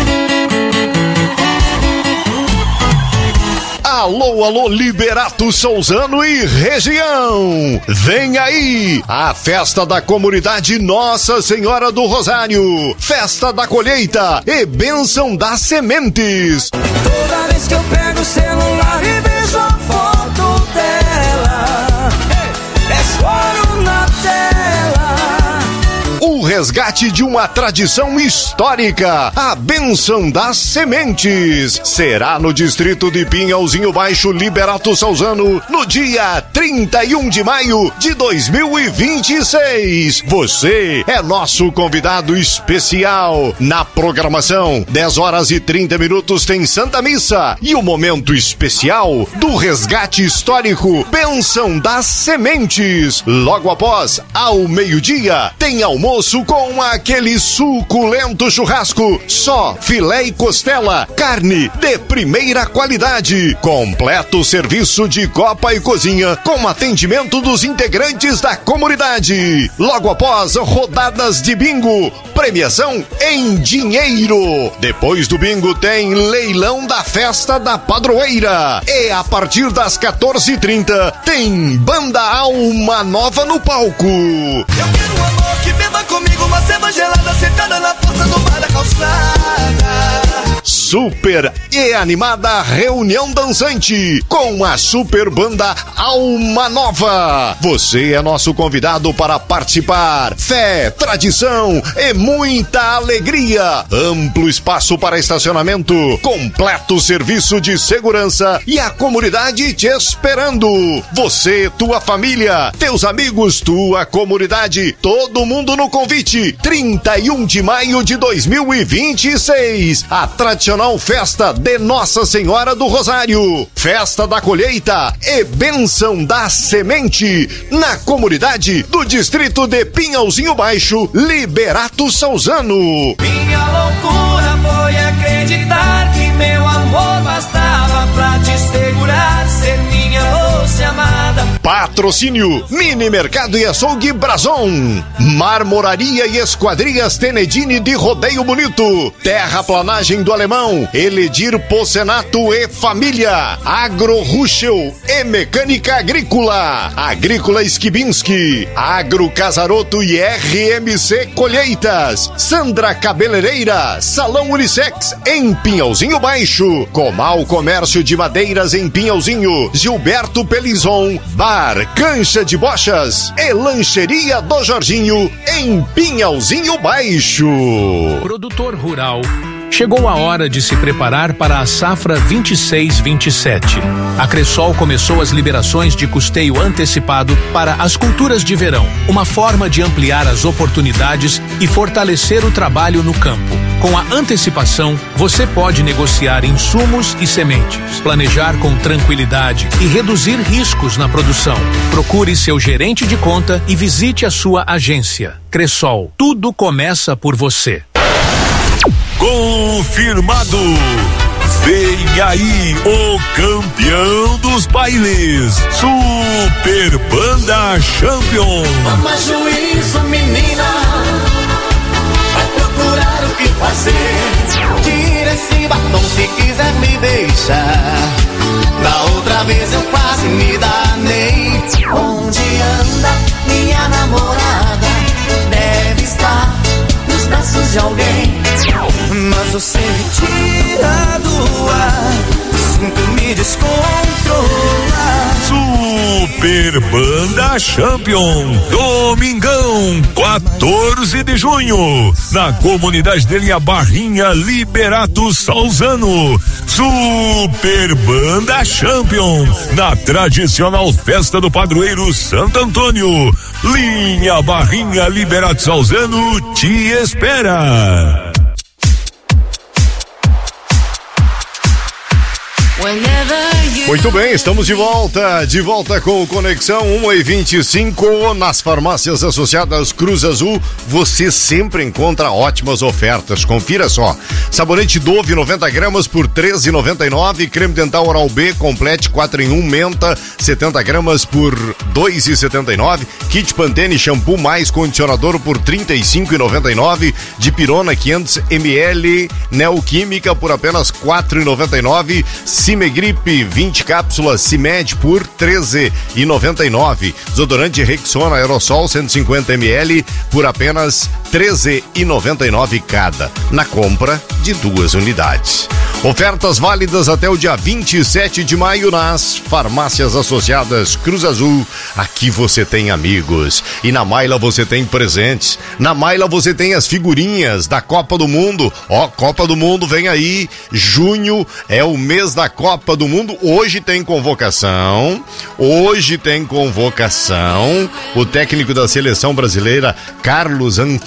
Alô, alô, Liberato Souzano e região! Vem aí a festa da comunidade Nossa Senhora do Rosário, festa da colheita e bênção das sementes. Toda vez que eu pego o celular e vejo a foto dela, é choro na tela. O resgate de uma tradição histórica, a bênção das sementes, será no distrito de Pinhalzinho Baixo, Liberato Souzano, no dia trinta e um de maio de dois mil e vinte e seis. Você é nosso convidado especial. Na programação, dez horas e trinta minutos tem Santa Missa e o momento especial do resgate histórico, bênção das sementes. Logo após, ao meio-dia, tem almoço com aquele suculento churrasco. Só filé e costela, carne de primeira qualidade. Completo serviço de copa e cozinha com atendimento dos integrantes da comunidade. Logo após rodadas de bingo, premiação em dinheiro. Depois do bingo tem leilão da festa da padroeira. E a partir das quatorze e trinta tem Banda Alma Nova no palco. Eu quero um amor que beba comigo, uma ceva gelada sentada na porta do bar da calçada. Super e animada reunião dançante com a super banda Alma Nova. Você é nosso convidado para participar. Fé, tradição e muita alegria. Amplo espaço para estacionamento, completo serviço de segurança e a comunidade te esperando. Você, tua família, teus amigos, tua comunidade, todo mundo no convite. trinta e um de maio de dois mil e vinte e seis. A tradicional festa de Nossa Senhora do Rosário, festa da colheita e bênção da semente na comunidade do distrito de Pinhalzinho Baixo, Liberato Salzano. Minha loucura foi acreditar que meu amor bastava pra te segurar, ser minha moça amada. Patrocínio Mini Mercado e Açougue Brazon, Marmoraria e Esquadrias Tenedini de Rodeio Bonito, Terraplanagem do Alemão, Eledir Pocenato e Família, Agro Ruschel e Mecânica Agrícola, Agrícola Skibinski, Agro Casaroto e R M C Colheitas, Sandra Cabeleireira, Salão Unissex em Pinhalzinho Baixo, Comal Comércio de Madeiras em Pinhalzinho, Gilberto Pelizon, Bar Cancha de Bochas e Lancheria do Jorginho em Pinhalzinho Baixo. Produtor rural. Chegou a hora de se preparar para a safra vinte e seis vinte e sete. A Cressol começou as liberações de custeio antecipado para as culturas de verão, uma forma de ampliar as oportunidades e fortalecer o trabalho no campo. Com a antecipação, você pode negociar insumos e sementes, planejar com tranquilidade e reduzir riscos na produção. Procure seu gerente de conta e visite a sua agência. Cressol, tudo começa por você. Confirmado! Vem aí o campeão dos bailes, Super Banda Champion. Toma juízo, menina, vai procurar o que fazer. Tira esse batom se quiser me deixar. Da outra vez eu quase me danei. Onde anda minha namorada? Deve estar nos braços de alguém. Mas você me tira do ar, sinto me descontrolar. Super Banda Champion, domingão, quatorze de junho, na comunidade de Linha Barrinha, Liberato Salzano. Super Banda Champion, na tradicional festa do padroeiro Santo Antônio. Linha Barrinha, Liberato Salzano te espera. Muito bem, estamos de volta, de volta com o Conexão uma e vinte e cinco. Nas farmácias associadas Cruz Azul, você sempre encontra ótimas ofertas. Confira só: sabonete Dove noventa gramas por treze reais e noventa e nove centavos, creme dental Oral B Complete quatro em um menta setenta gramas por dois reais e setenta e nove centavos, kit Pantene shampoo mais condicionador por trinta e cinco reais e noventa e nove centavos, Dipirona quinhentos mililitros Neoquímica por apenas quatro reais e noventa e nove centavos, Cimegripe vinte cápsulas Cimed por treze reais e noventa e nove centavos, desodorante Rexona Aerosol cento e cinquenta mililitros por apenas treze reais e noventa e nove centavos cada, na compra de duas unidades. Ofertas válidas até o dia vinte e sete de maio nas farmácias associadas Cruz Azul. Aqui você tem amigos e na Maila você tem presentes. Na Maila você tem as figurinhas da Copa do Mundo. Ó, Copa do Mundo vem aí, junho é o mês da Copa do Mundo. Hoje tem convocação, hoje tem convocação. O técnico da seleção brasileira, Carlos Ancelotti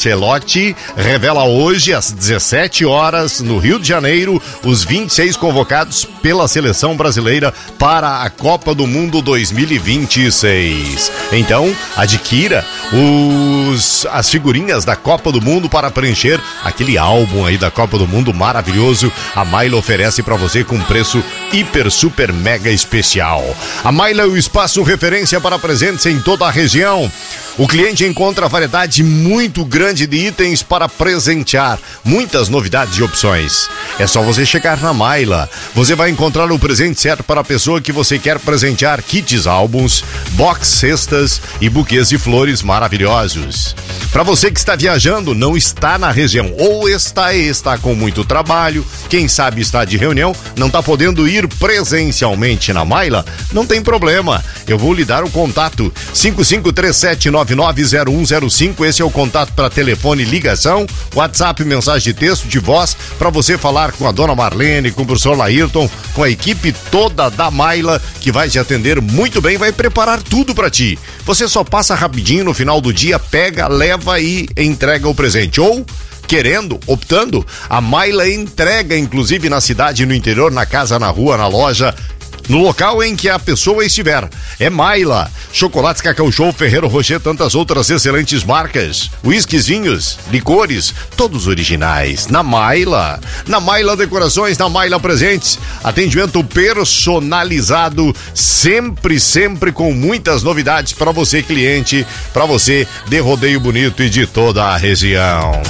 Ancelotti revela hoje, às dezessete horas, no Rio de Janeiro, os vinte e seis convocados pela seleção brasileira para a Copa do Mundo dois mil e vinte e seis. Então, adquira os, as figurinhas da Copa do Mundo para preencher aquele álbum aí da Copa do Mundo maravilhoso. A Maila oferece para você com preço hiper, super, mega especial. A Maila é o espaço referência para presentes em toda a região. O cliente encontra variedade muito grande de itens para presentear, muitas novidades e opções. É só você chegar na Maila. Você vai encontrar o presente certo para a pessoa que você quer presentear: kits, álbuns, box, cestas e buquês de flores maravilhosos. Para você que está viajando, não está na região ou está está com muito trabalho, quem sabe está de reunião, não está podendo ir presencialmente na Maila, não tem problema. Eu vou lhe dar o contato: cinco cinco três sete nove nove zero um zero cinco. Esse é o contato para telefone e ligação, WhatsApp, mensagem de texto, de voz, para você falar com a dona Marlene, com o professor Laírton, com a equipe toda da Maila, que vai te atender muito bem, vai preparar tudo para ti. Você só passa rapidinho no final do dia, pega, leva e entrega o presente. Ou, querendo, optando, a Maila entrega, inclusive na cidade, no interior, na casa, na rua, na loja, no local em que a pessoa estiver. É Maila. Chocolates Cacau Show, Ferrero Rocher, tantas outras excelentes marcas. Whiskies, vinhos, licores, todos originais. Na Maila. Na Maila Decorações, na Maila Presentes. Atendimento personalizado, sempre, sempre com muitas novidades para você, cliente, para você de Rodeio Bonito e de toda a região.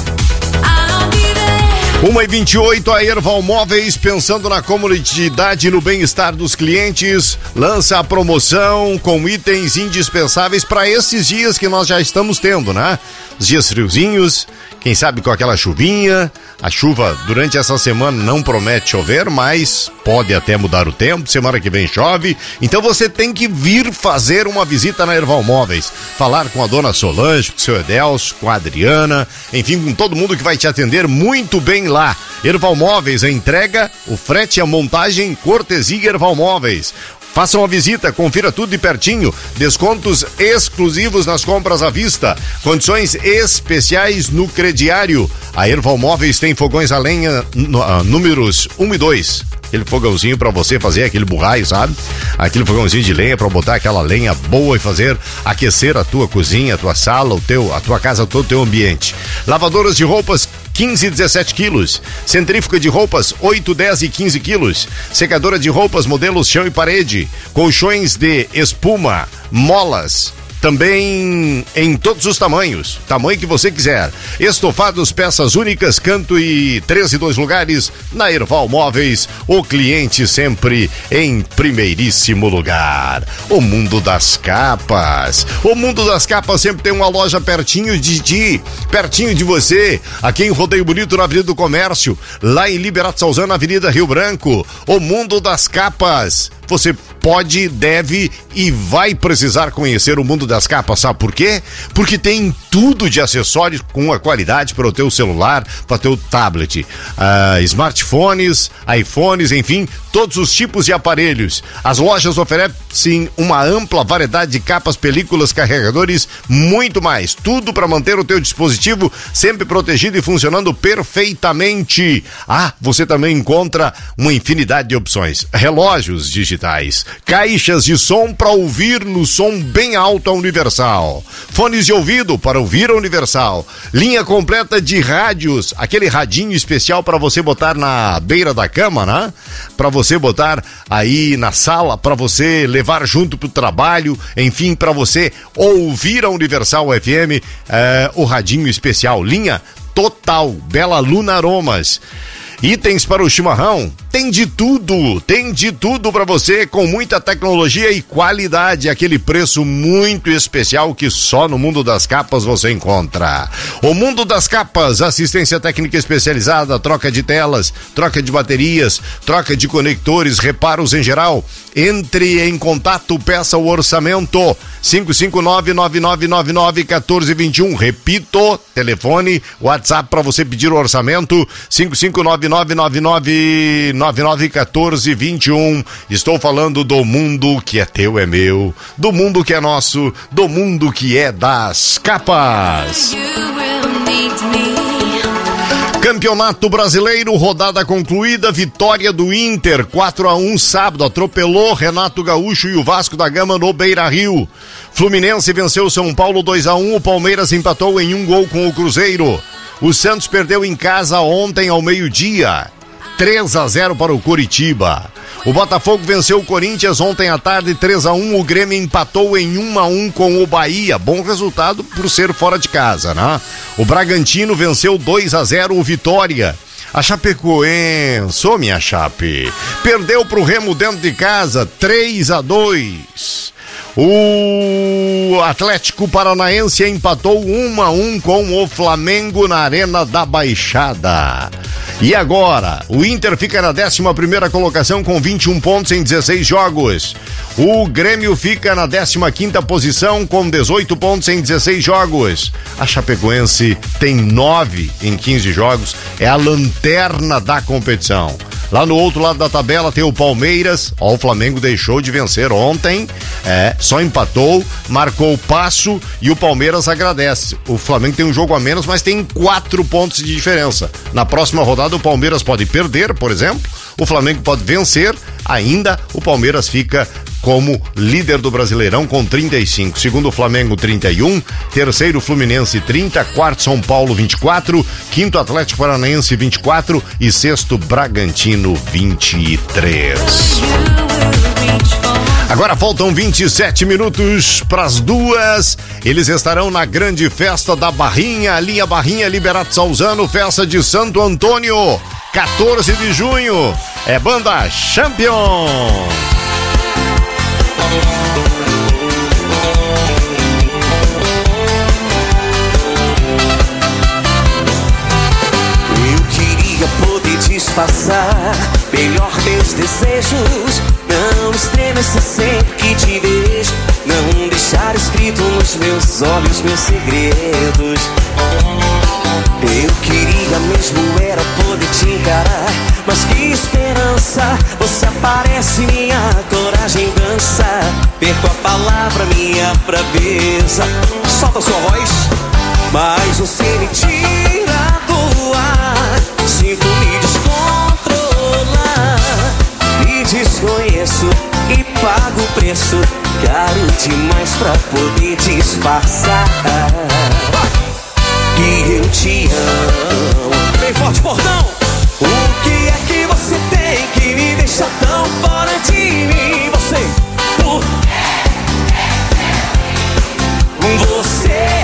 uma e vinte e oito, a Erval Móveis, pensando na comodidade e no bem-estar dos clientes, lança a promoção com itens indispensáveis para esses dias que nós já estamos tendo, né? Os dias friozinhos, quem sabe com aquela chuvinha. A chuva durante essa semana não promete chover, mas pode até mudar o tempo, semana que vem chove. Então você tem que vir fazer uma visita na Erval Móveis, falar com a dona Solange, com o seu Edelso, com a Adriana, enfim, com todo mundo que vai te atender muito bem lá. Erval Móveis, a entrega, o frete e a montagem, cortesia Erval Móveis. Faça uma visita, confira tudo de pertinho, descontos exclusivos nas compras à vista, condições especiais no crediário. A Erval Móveis tem fogões a lenha números um e dois. Aquele fogãozinho pra você fazer aquele burraio, sabe? Aquele fogãozinho de lenha pra botar aquela lenha boa e fazer aquecer a tua cozinha, a tua sala, o teu, a tua casa, todo o teu ambiente. Lavadoras de roupas quinze e dezessete quilos. Centrífuga de roupas oito, dez e quinze quilos. Secadora de roupas modelos chão e parede. Colchões de espuma, molas. Também em todos os tamanhos, tamanho que você quiser. Estofados, peças únicas, canto e três e dois lugares na Erval Móveis. O cliente sempre em primeiríssimo lugar. O mundo das capas. O mundo das capas sempre tem uma loja pertinho de ti, pertinho de você. Aqui em Rodeio Bonito, na Avenida do Comércio, lá em Liberato Salzano, na Avenida Rio Branco. O mundo das capas. Você pode, deve e vai precisar conhecer o mundo das capas, sabe por quê? Porque tem tudo de acessórios com a qualidade para o teu celular, para o teu tablet, uh, smartphones, iPhones, enfim, todos os tipos de aparelhos. As lojas oferecem uma ampla variedade de capas, películas, carregadores, muito mais. Tudo para manter o teu dispositivo sempre protegido e funcionando perfeitamente. Ah, você também encontra uma infinidade de opções. Relógios digitais, caixas de som para ouvir no som bem alto a Universal, fones de ouvido para ouvir a Universal, linha completa de rádios, aquele radinho especial para você botar na beira da cama, né? Para você botar aí na sala, para você levar junto pro trabalho, enfim, para você ouvir a Universal F M, é, o radinho especial, linha total, Bela Luna Aromas. Itens para o chimarrão, tem de tudo, tem de tudo para você, com muita tecnologia e qualidade, aquele preço muito especial que só no Mundo das Capas você encontra. O Mundo das Capas, assistência técnica especializada, troca de telas, troca de baterias, troca de conectores, reparos em geral. Entre em contato, peça o orçamento cinco cinco nove, nove nove nove nove, um quatro dois um. Repito, telefone, WhatsApp para você pedir o orçamento cinco cinco nove, nove nove nove, nove nove um quatro dois um. Estou falando do mundo que é teu, é meu, do mundo que é nosso, do mundo que é das capas. Campeonato Brasileiro, rodada concluída, vitória do Inter, quatro a um sábado, atropelou Renato Gaúcho e o Vasco da Gama no Beira-Rio. Fluminense venceu São Paulo dois a um, o Palmeiras empatou em um gol com o Cruzeiro. O Santos perdeu em casa ontem ao meio-dia, três a zero para o Coritiba. O Botafogo venceu o Corinthians ontem à tarde, três a um. O Grêmio empatou em um a um com o Bahia. Bom resultado por ser fora de casa, né? O Bragantino venceu dois a zero o Vitória. A Chapecoense, ô minha Chape, perdeu pro Remo dentro de casa, três a dois. O Atlético Paranaense empatou um a um com o Flamengo na Arena da Baixada. E agora, o Inter fica na décima primeira colocação com vinte e um pontos em dezesseis jogos. O Grêmio fica na décima quinta posição com dezoito pontos em dezesseis jogos. A Chapecoense tem nove em quinze jogos, é a lanterna da competição. Lá no outro lado da tabela tem o Palmeiras. Ó, o Flamengo deixou de vencer ontem, é, só empatou, marcou o passo e o Palmeiras agradece. O Flamengo tem um jogo a menos, mas tem quatro pontos de diferença. Na próxima rodada o Palmeiras pode perder, por exemplo, o Flamengo pode vencer, ainda o Palmeiras fica como líder do Brasileirão com trinta e cinco, segundo o Flamengo trinta e um, terceiro Fluminense trinta, quarto São Paulo vinte e quatro, quinto Atlético Paranaense vinte e quatro e sexto Bragantino vinte e três. Agora faltam vinte e sete minutos para as duas. Eles estarão na grande festa da Barrinha, a linha Barrinha Liberato Salzano, festa de Santo Antônio, quatorze de junho. É banda Champion. Eu queria poder disfarçar melhor meus desejos, não estremecer sempre que te vejo, não deixar escrito nos meus olhos meus segredos. Eu queria mesmo era poder te encarar, mas que esperança, você aparece, minha coragem dança, perco a palavra, minha braveza. Solta sua voz. Mas você me tira do ar, sinto me descontrolar, me desconheço e pago o preço caro demais pra poder disfarçar que eu te amo. Bem forte, portão! O que é que você tem que me deixa tão fora de mim? Você, por você,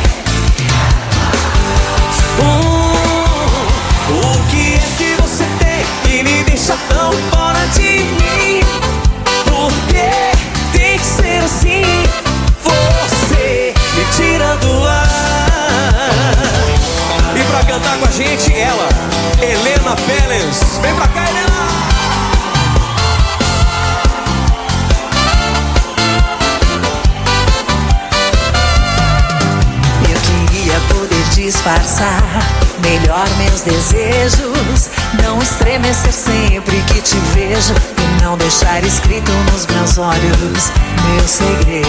hum, o que é que você tem que me deixa tão fora de mim? Por que tem que ser assim? Você me tira do ar. E pra cantar com a gente, ela, Helena Pérez. Vem pra cá, Helena! Eu queria poder disfarçar melhor meus desejos, não estremecer sempre que te vejo e não deixar escrito nos meus olhos meus segredos.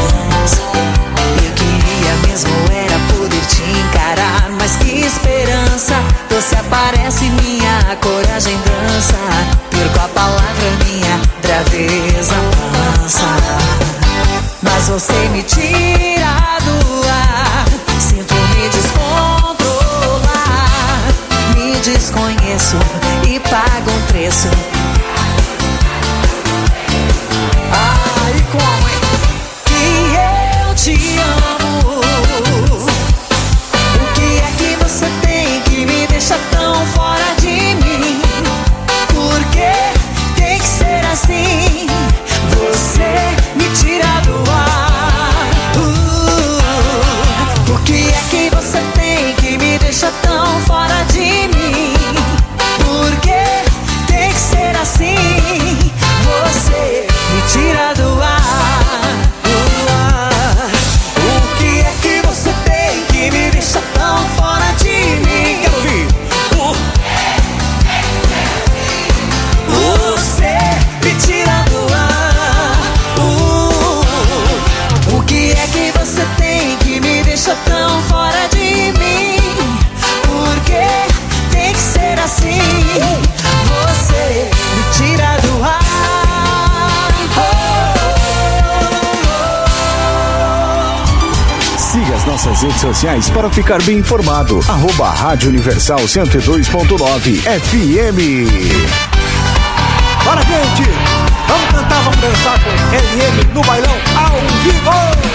Eu queria mesmo era poder te encarar, mas que esperança, você aparece, minha coragem dança, perco a palavra, minha braveza dança. Mas você me tira do ar, sinto me descontrolar, me desconheço e pago um preço. Ai, como é que eu te amo? O que é que você tem que me deixa tão fora de mim? Por que tem que ser assim? Você me tira do ar. uh, O que é que você tem que me deixa tão fora de mim? Por que tem que ser nossas redes sociais para ficar bem informado. Arroba Rádio Universal cento e dois ponto nove F M. Bora, gente! Vamos cantar, vamos dançar com L M no bailão ao vivo!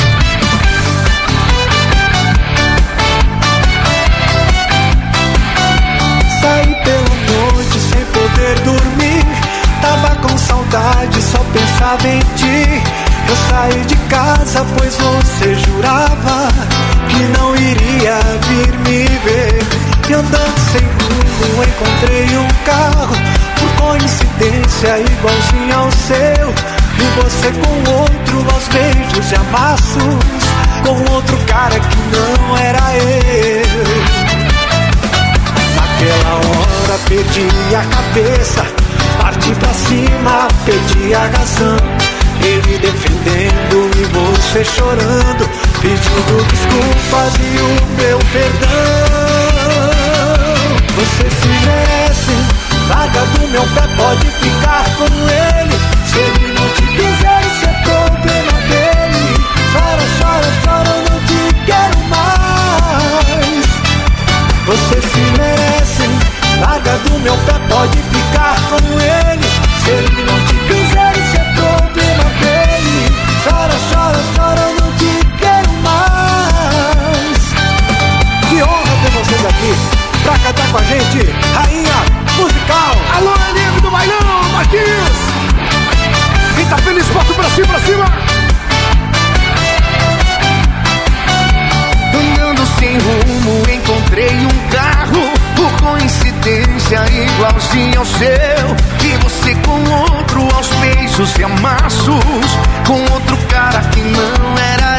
Saí pela noite sem poder dormir. Tava com saudade, só pensava em ti. Eu saí de casa, pois você jurava que não iria vir me ver. E andando sem rumo, encontrei um carro, por coincidência igualzinho ao seu. E você com outro aos beijos e amassos, com outro cara que não era eu. Naquela hora perdi a cabeça, parti pra cima, perdi a razão. Ele defendendo e você chorando, pedindo desculpas e o meu perdão. Você se merece, larga do meu pé, pode ficar com ele. Se ele não te quiser, isso é problema dele. Chora, chora, chora, eu não te quero mais. Você se merece, larga do meu pé, pode ficar com ele. Se ele não te quiser, isso é problema dele. Chora, chora, chora, eu não te quero mais. Que honra ter vocês aqui pra cantar com a gente, Rainha Musical. Alô, L M do bailão, Marquinhos. Quem tá feliz, bota pra cima, pra cima. Andando sem rumo, encontrei um carro, por coincidência igualzinho ao seu. E você com outro aos beijos e amassos, com outro cara que não era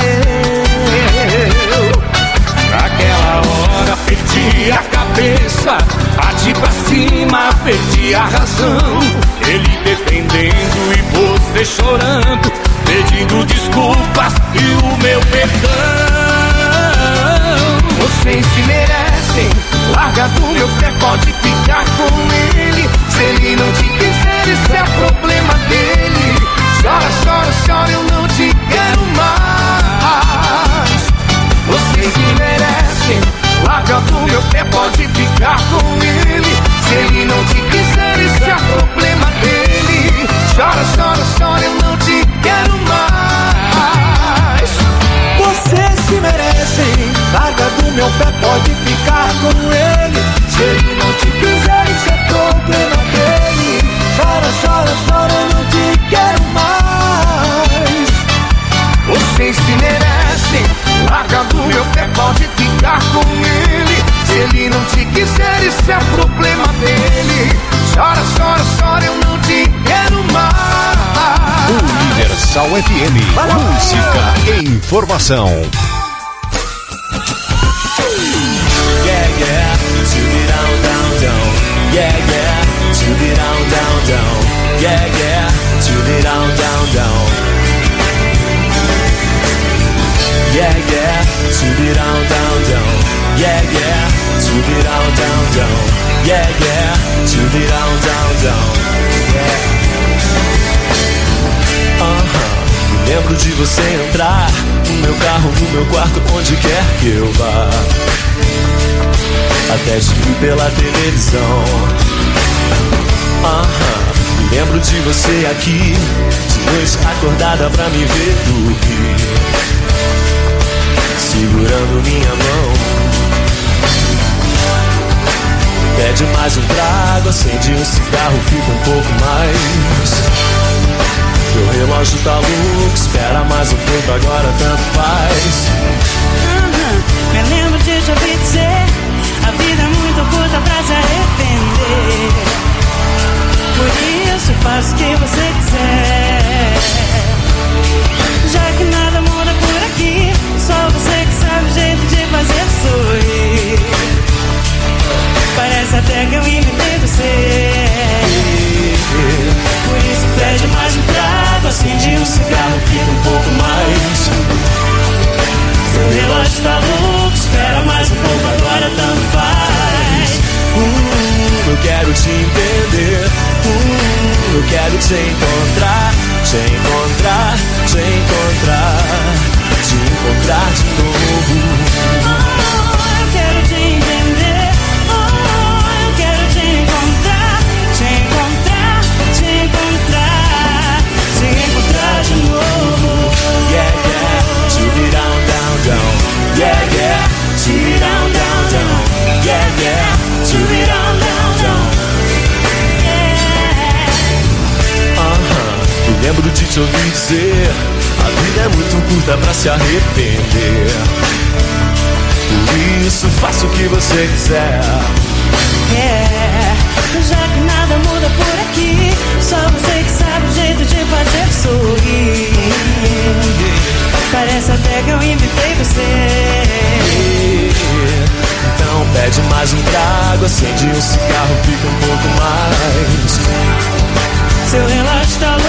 eu. Naquela hora perdi a cabeça, parti pra cima, perdi a razão. Ele defendendo e você chorando, pedindo desculpas e o meu perdão. Vocês se merecem, larga do meu pé, pode ficar com ele. Se ele não te quiser, isso é problema dele. Chora, chora, chora, eu não te quero mais. Vocês se merecem, larga do meu pé, pode ficar com ele. Se ele não te quiser, isso é problema dele. Chora, chora, chora, eu não te quero mais. Vocês se merecem, larga do meu pé, pode ficar com ele. Se ele não te quiser, isso é problema dele. Chora, chora, chora, eu não te quero mais. Vocês se merecem, larga do meu pé, pode ficar com ele. Se ele não te quiser, isso é problema dele. Chora, chora, chora, eu não te quero mais. Universal F M, música e informação. Yeah, yeah, to the down, down, down. Yeah, yeah, to the down, down, down. Yeah, yeah, to the down, down, down. Yeah, yeah, to the down, down, down. Yeah, yeah, to the down, down, down. Yeah, yeah, to the down, down, down. Yeah. Uh-huh. Lembro de você entrar no meu carro, no meu quarto, onde quer que eu vá. Até te vi pela televisão. Uh-huh. Lembro de você aqui, de noite acordada pra me ver dormir, segurando minha mão. Pede mais um trago, acende um cigarro, fica um pouco mais. Meu relógio tá louco, espera mais um pouco, agora tanto faz. Uhum. Me lembro de te ouvir dizer, a vida é muito curta pra se arrepender. Por isso faço o que você quiser. Já que nada muda por aqui, só você que sabe o jeito de fazer sorrir. Parece até que eu inventei você. Por isso pede mais um trago, acende um cigarro, fica um pouco mais. Seu relógio tá louco, espera mais um pouco, agora tanto faz. uh, Eu quero te entender, uh, eu quero te encontrar, te encontrar, te encontrar, te encontrar de novo. lembro de te ouvir dizer: a vida é muito curta pra se arrepender. Por isso faça o que você quiser. É, já que nada muda por aqui, só você que sabe o jeito de fazer sorrir. Parece até que eu inventei você. Então pede mais um trago, acende um cigarro, fica um pouco mais. Seu relógio tá